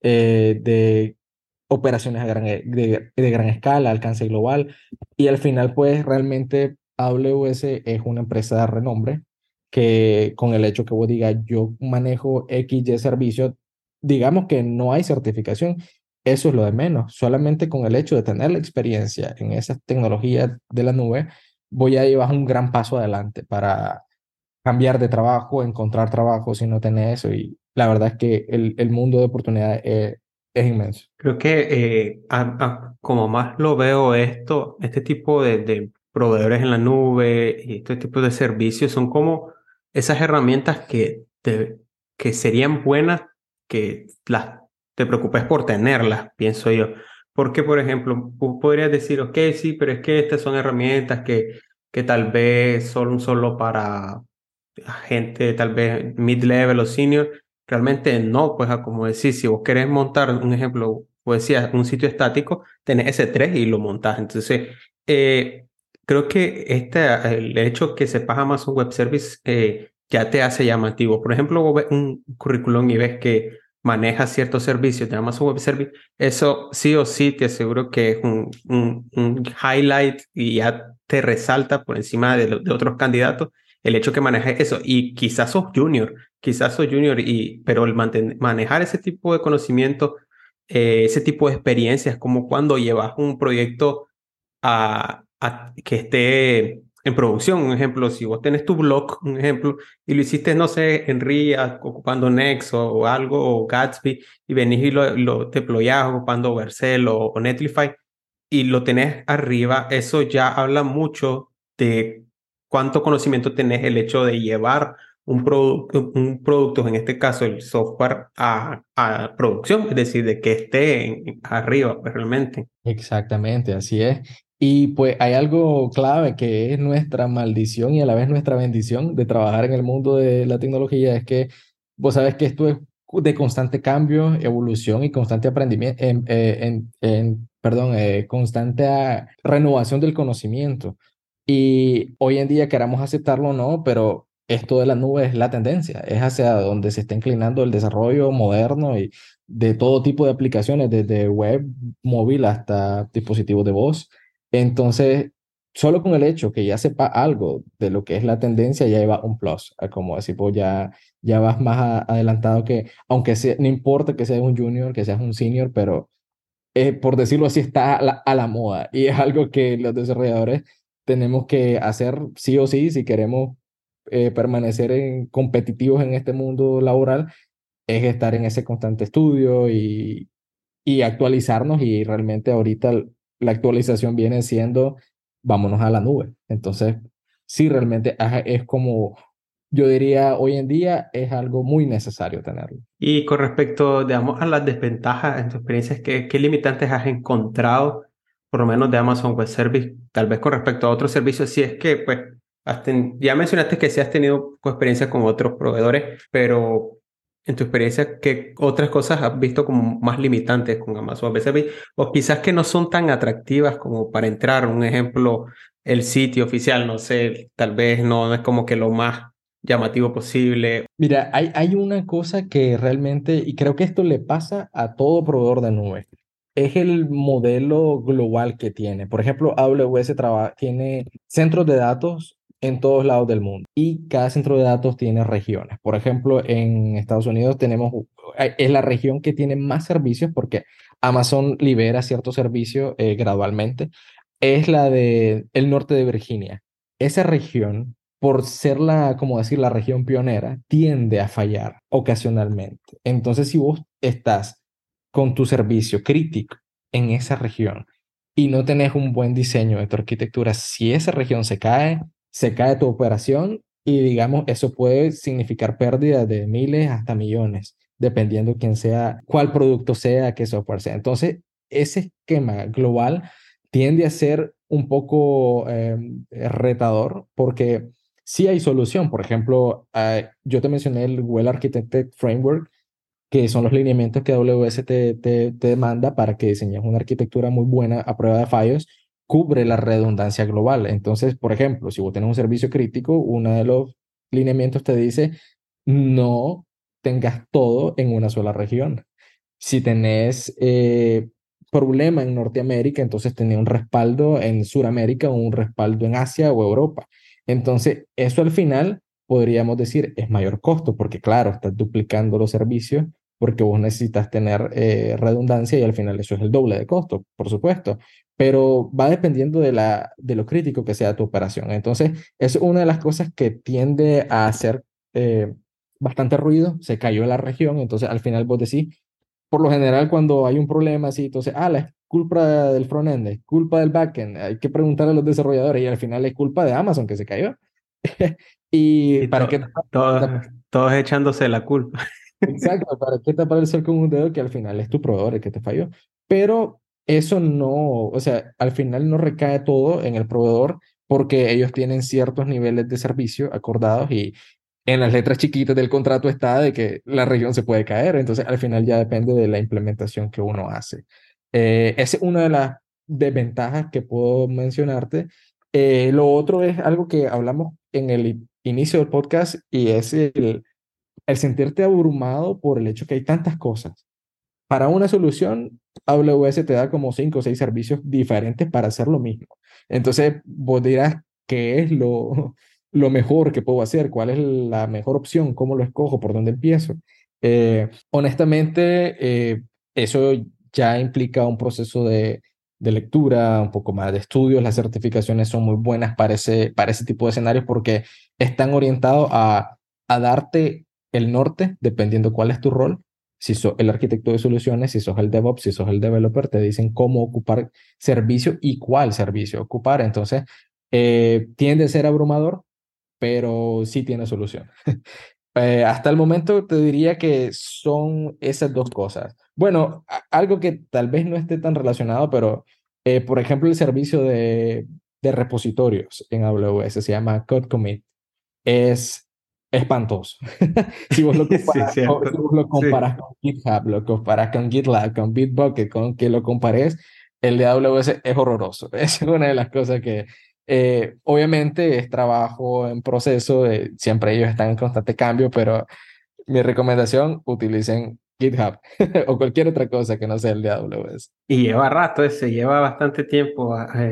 de operaciones de gran escala, alcance global. Y al final, pues realmente AWS es una empresa de renombre que con el hecho que vos digas, yo manejo X, Y servicio, digamos que no hay certificación, eso es lo de menos. Solamente con el hecho de tener la experiencia en esas tecnologías de la nube, voy a llevar un gran paso adelante para cambiar de trabajo, encontrar trabajo si no tenés eso. Y la verdad es que el mundo de oportunidades es inmenso. Creo que como más lo veo este tipo de proveedores en la nube y este tipo de servicios son como esas herramientas que serían buenas que te preocupes por tenerlas, pienso yo. Porque, por ejemplo, tú podrías decir, ok, sí, pero es que estas son herramientas que tal vez son solo para gente tal vez mid-level o senior. Realmente no, pues como decir, si vos querés montar un ejemplo, pues decías, un sitio estático, tenés S3 y lo montás. Entonces, eh, creo que el hecho que sepas Amazon Web Service ya te hace llamativo. Por ejemplo, vos ves un currículum y ves que maneja ciertos servicios de Amazon Web Service, eso sí o sí te aseguro que es un highlight y ya te resalta por encima de otros candidatos el hecho que manejes eso. Y quizás sos junior, pero manejar ese tipo de conocimiento, ese tipo de experiencias, como cuando llevas un proyecto que esté en producción. Un ejemplo, si vos tenés tu blog, un ejemplo, y lo hiciste, no sé, en RIA, ocupando Next o algo, o Gatsby, y venís y lo deployás ocupando Vercel o Netlify, y lo tenés arriba, eso ya habla mucho de cuánto conocimiento tenés el hecho de llevar un producto, en este caso el software, a producción, es decir, de que esté arriba, pues, realmente. Exactamente, así es. Y pues hay algo clave que es nuestra maldición y a la vez nuestra bendición de trabajar en el mundo de la tecnología, es que vos sabes que esto es de constante cambio, evolución y constante aprendimiento, perdón, constante renovación del conocimiento. Y hoy en día queramos aceptarlo o no, pero esto de la nube es la tendencia, es hacia donde se está inclinando el desarrollo moderno y de todo tipo de aplicaciones, desde web, móvil hasta dispositivos de voz. Entonces, solo con el hecho que ya sepa algo de lo que es la tendencia, ya lleva un plus. Como decir, pues ya vas más adelantado que, aunque sea, no importa que seas un junior, que seas un senior, pero por decirlo así, está a la moda y es algo que los desarrolladores tenemos que hacer sí o sí si queremos permanecer competitivos en este mundo laboral, es estar en ese constante estudio y actualizarnos y realmente ahorita la actualización viene siendo vámonos a la nube. Entonces, sí, realmente es como yo diría hoy en día es algo muy necesario tenerlo. Y con respecto, digamos, a las desventajas en tu experiencia, ¿qué limitantes has encontrado, por lo menos de Amazon Web Service, tal vez con respecto a otros servicios? Si es que, pues, ya mencionaste que sí has tenido experiencia con otros proveedores, pero en tu experiencia, ¿qué otras cosas has visto como más limitantes con Amazon Web Service? O quizás que no son tan atractivas como para entrar. Un ejemplo, el sitio oficial, no sé, tal vez no es como que lo más llamativo posible. Mira, hay una cosa que realmente, y creo que esto le pasa a todo proveedor de nube, es el modelo global que tiene. Por ejemplo, AWS tiene centros de datos en todos lados del mundo y cada centro de datos tiene regiones. Por ejemplo, en Estados Unidos tenemos es la región que tiene más servicios porque Amazon libera ciertos servicios gradualmente, es la de el norte de Virginia. Esa región, por ser la, como decir, la región pionera, tiende a fallar ocasionalmente. Entonces, si vos estás con tu servicio crítico en esa región y no tenés un buen diseño de tu arquitectura, si esa región se cae tu operación y digamos, eso puede significar pérdida de miles hasta millones, dependiendo quién sea, cuál producto sea, qué software sea. Entonces, ese esquema global tiende a ser un poco retador porque sí hay solución. Por ejemplo, yo te mencioné el Well Architected Framework, que son los lineamientos que AWS te demanda para que diseñes una arquitectura muy buena a prueba de fallos, cubre la redundancia global. Entonces, por ejemplo, si vos tenés un servicio crítico, uno de los lineamientos te dice no tengas todo en una sola región. Si tenés problema en Norteamérica, entonces tenés un respaldo en Sudamérica o un respaldo en Asia o Europa. Entonces, eso al final podríamos decir es mayor costo, porque claro, estás duplicando los servicios porque vos necesitas tener redundancia y al final eso es el doble de costo, por supuesto, pero va dependiendo de lo crítico que sea tu operación. Entonces, es una de las cosas que tiende a hacer bastante ruido, se cayó la región, entonces al final vos decís, por lo general cuando hay un problema así, entonces, la es culpa del frontend, es culpa del backend, hay que preguntar a los desarrolladores y al final es culpa de Amazon que se cayó. ¿Y Y para qué? todos echándose la culpa. Exacto, ¿para qué tapar el sol con un dedo que al final es tu proveedor el que te falló? Pero eso no, o sea, al final no recae todo en el proveedor porque ellos tienen ciertos niveles de servicio acordados y en las letras chiquitas del contrato está de que la región se puede caer, entonces al final ya depende de la implementación que uno hace. Esa es una de las desventajas que puedo mencionarte. Lo otro es algo que hablamos en el inicio del podcast y es el sentirte abrumado por el hecho que hay tantas cosas. Para una solución, AWS te da como 5 o 6 servicios diferentes para hacer lo mismo. Entonces, vos dirás, ¿qué es lo mejor que puedo hacer? ¿Cuál es la mejor opción? ¿Cómo lo escojo? ¿Por dónde empiezo? Honestamente, eso ya implica un proceso de lectura, un poco más de estudios. Las certificaciones son muy buenas para ese tipo de escenarios porque están orientados a darte el norte, dependiendo cuál es tu rol. Si sos el arquitecto de soluciones, si sos el DevOps, si sos el developer, te dicen cómo ocupar servicio y cuál servicio ocupar. Entonces, tiende a ser abrumador, pero sí tiene solución. Hasta el momento te diría que son esas dos cosas. Bueno, algo que tal vez no esté tan relacionado, pero por ejemplo, el servicio de repositorios en AWS se llama Code Commit. Es espantoso. Si vos lo Sí, comparas, si cierto. vos lo Sí. comparas con GitHub, lo comparas con GitLab, con Bitbucket, con que lo compares, el de AWS es horroroso. Es una de las cosas que obviamente es trabajo en proceso, siempre ellos están en constante cambio, pero mi recomendación, utilicen GitHub o cualquier otra cosa que no sea el de AWS. Y lleva rato ese, lleva bastante tiempo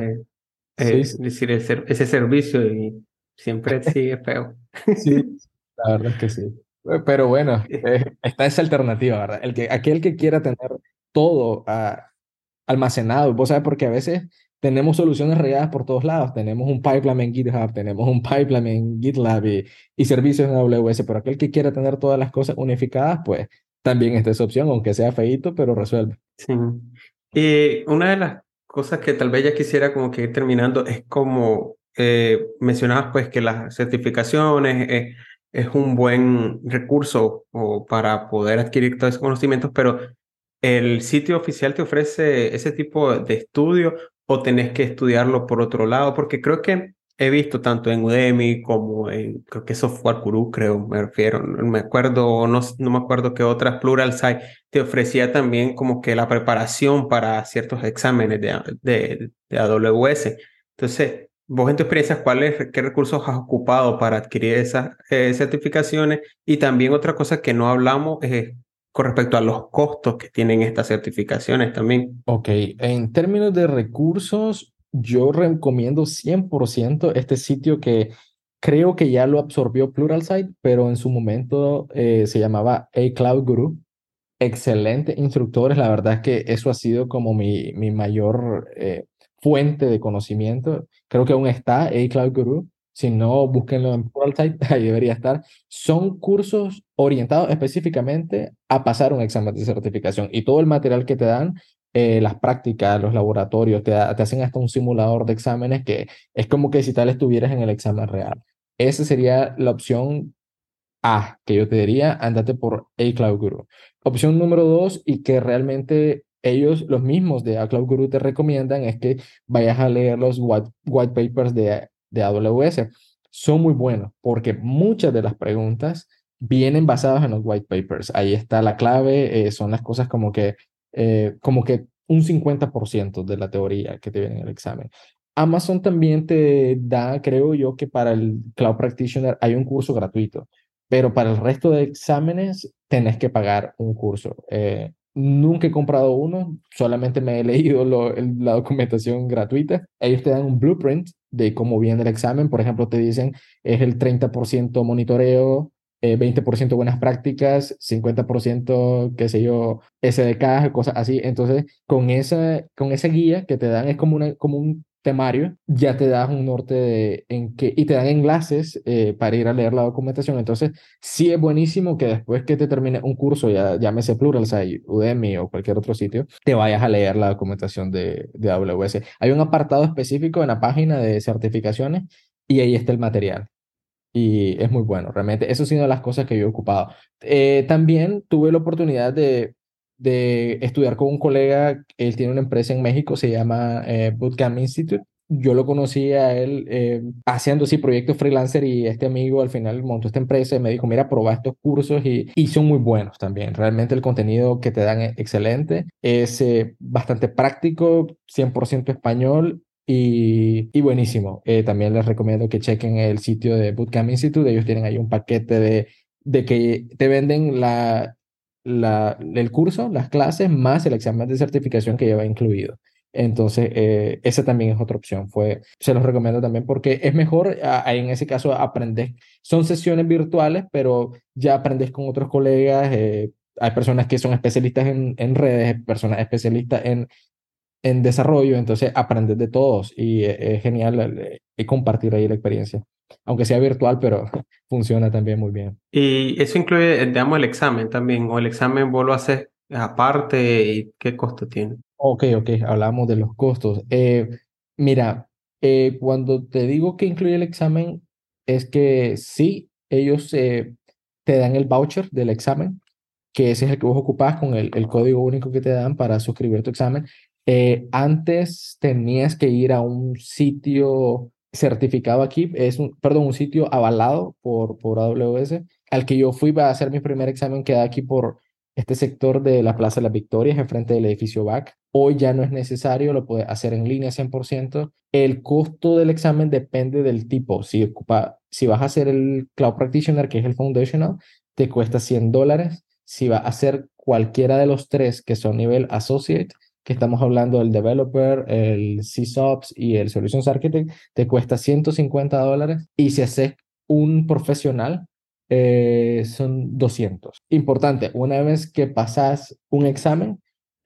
Sí, sí, decir ese servicio y siempre sigue feo. sí, la verdad es que sí. Pero bueno, Eh, está esa alternativa, ¿verdad? Aquel que quiera tener todo almacenado, vos sabes, porque a veces tenemos soluciones regadas por todos lados. Tenemos un pipeline en GitHub, tenemos un pipeline en GitLab y servicios en AWS, pero aquel que quiera tener todas las cosas unificadas, pues también está esa opción, aunque sea feíto, pero resuelve. Sí. Y una de las cosas que tal vez ya quisiera como que ir terminando es como mencionabas pues que las certificaciones es un buen recurso o para poder adquirir todos esos conocimientos, pero ¿el sitio oficial te ofrece ese tipo de estudio o tenés que estudiarlo por otro lado? Porque creo que he visto tanto en Udemy como en, creo que Software Guru, creo, me refiero, no me acuerdo, no me acuerdo qué otras Pluralsight te ofrecía también como que la preparación para ciertos exámenes de AWS. Entonces, vos en tu experiencia, qué recursos has ocupado para adquirir esas certificaciones? Y también otra cosa que no hablamos es con respecto a los costos que tienen estas certificaciones también. Ok, en términos de recursos, yo recomiendo 100% este sitio que creo que ya lo absorbió Pluralsight, pero en su momento se llamaba A Cloud Guru. excelentes instructores. La verdad es que eso ha sido como mi mayor fuente de conocimiento. Creo que aún está Cloud Guru. Si no, búsquenlo en Pluralsight, ahí debería estar. Son cursos orientados específicamente a pasar un examen de certificación y todo el material que te dan, las prácticas, los laboratorios, te hacen hasta un simulador de exámenes que es como que si tal estuvieras en el examen real. Esa sería la opción que yo te diría, andate por Cloud Guru. Opción número dos, y que realmente ellos, los mismos de Cloud Guru, te recomiendan, es que vayas a leer los white papers de AWS. Son muy buenos porque muchas de las preguntas vienen basadas en los white papers. Ahí está la clave, son las cosas como que un 50% de la teoría que te viene en el examen. Amazon también te da, creo yo, que para el Cloud Practitioner hay un curso gratuito, pero para el resto de exámenes tenés que pagar un curso. Nunca he comprado uno, solamente me he leído la documentación gratuita. Ellos te dan un blueprint de cómo viene el examen. Por ejemplo, te dicen es el 30% monitoreo, 20% buenas prácticas, 50%, qué sé yo, SDK, cosas así. Entonces, con esa guía que te dan, es como un temario, ya te das un norte y te dan enlaces para ir a leer la documentación. Entonces, sí es buenísimo que después que te termine un curso, ya llámese Pluralsight, Udemy o cualquier otro sitio, te vayas a leer la documentación de AWS. Hay un apartado específico en la página de certificaciones y ahí está el material. Y es muy bueno, realmente. Eso es una de las cosas que yo he ocupado. También tuve la oportunidad de estudiar con un colega. Él tiene una empresa en México, se llama Bootcamp Institute. Yo lo conocí a él haciendo sí proyectos freelancer, y este amigo al final montó esta empresa y me dijo, mira, prueba estos cursos, y son muy buenos también. Realmente el contenido que te dan es excelente. Es bastante práctico, 100% español, y buenísimo. También les recomiendo que chequen el sitio de Bootcamp Institute. Ellos tienen ahí un paquete de que te venden el curso, las clases, más el examen de certificación que lleva incluido. Entonces, esa también es otra opción. Se los recomiendo también porque es mejor, en ese caso, aprender. Son sesiones virtuales, pero ya aprendes con otros colegas. Hay personas que son especialistas en redes, personas especialistas en desarrollo, entonces aprendes de todos y es genial compartir ahí la experiencia, aunque sea virtual, pero funciona también muy bien. Y eso incluye, digamos, el examen también, o el examen vos lo haces aparte y qué costo tiene. Ok, ok, hablamos de los costos. Mira, cuando te digo que incluye el examen, es que sí, ellos te dan el voucher del examen, que ese es el que vos ocupás con el código único que te dan para suscribir tu examen. Antes tenías que ir a un sitio certificado aquí, perdón, un sitio avalado por AWS, al que yo fui para hacer mi primer examen, que da aquí por este sector de la Plaza de las Victorias, enfrente del edificio BAC. Hoy ya no es necesario, lo puedes hacer en línea 100%. El costo del examen depende del tipo. Si vas a hacer el Cloud Practitioner, que es el Foundational, te cuesta $100. Si vas a hacer cualquiera de los tres que son nivel Associate, que estamos hablando del Developer, el SysOps y el Solutions Architect, te cuesta $150. Y si haces un profesional, son 200. Importante, una vez que pasas un examen,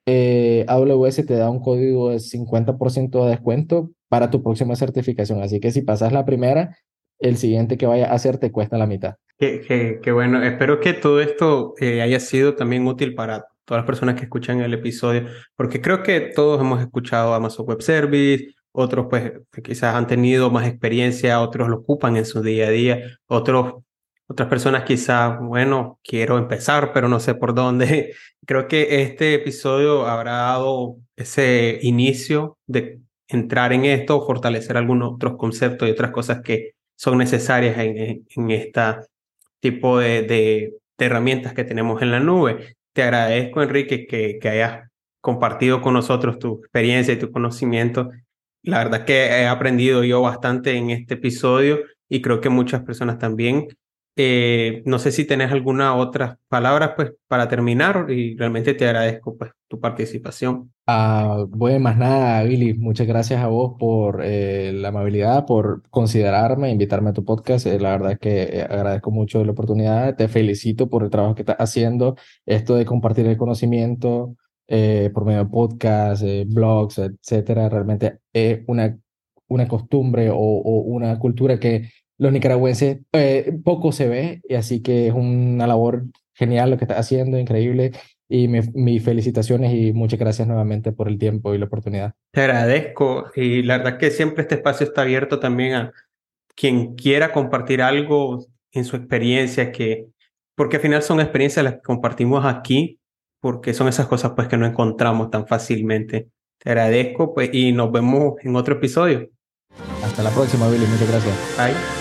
AWS te da un código de 50% de descuento para tu próxima certificación. Así que si pasas la primera, el siguiente que vaya a hacer te cuesta la mitad. Qué bueno. Espero que todo esto haya sido también útil para todas las personas que escuchan el episodio, porque creo que todos hemos escuchado Amazon Web Service, otros pues quizás han tenido más experiencia, otros lo ocupan en su día a día, otras personas quizás, bueno, quiero empezar, pero no sé por dónde. Creo que este episodio habrá dado ese inicio de entrar en esto, fortalecer algunos otros conceptos y otras cosas que son necesarias en esta tipo de herramientas que tenemos en la nube. Te agradezco, Enrique, que hayas compartido con nosotros tu experiencia y tu conocimiento. La verdad que he aprendido yo bastante en este episodio y creo que muchas personas también. No sé si tenés alguna otra palabra pues para terminar y realmente te agradezco pues tu participación. Bueno, más nada, Billy, muchas gracias a vos por la amabilidad, por considerarme, invitarme a tu podcast. La verdad es que agradezco mucho la oportunidad. Te felicito por el trabajo que estás haciendo. Esto de compartir el conocimiento por medio de podcasts, blogs, etcétera, realmente es una costumbre o una cultura que los nicaragüenses poco se ve, y así que es una labor genial lo que estás haciendo, increíble. Y mis felicitaciones y muchas gracias nuevamente por el tiempo y la oportunidad. Te agradezco y la verdad que siempre este espacio está abierto también a quien quiera compartir algo en su experiencia, porque al final son experiencias las que compartimos aquí, porque son esas cosas pues que no encontramos tan fácilmente. Te agradezco pues y nos vemos en otro episodio. Hasta la próxima, Billy. Muchas gracias. Bye.